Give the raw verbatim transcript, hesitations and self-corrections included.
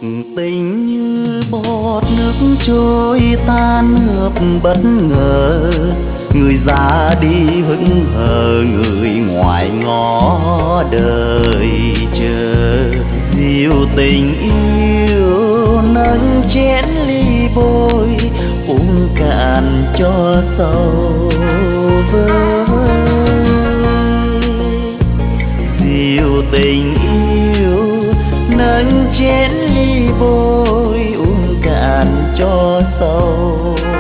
Tình như bọt nước trôi tan hợp bất ngờ, người ra đi hững hờ, người ngoài ngó đời chờ. Dịu tình yêu nâng chén ly bôi, uống cạn cho sầu vơi. Dịu tình yêu nâng chén ly bôi, uống cạn cho sầu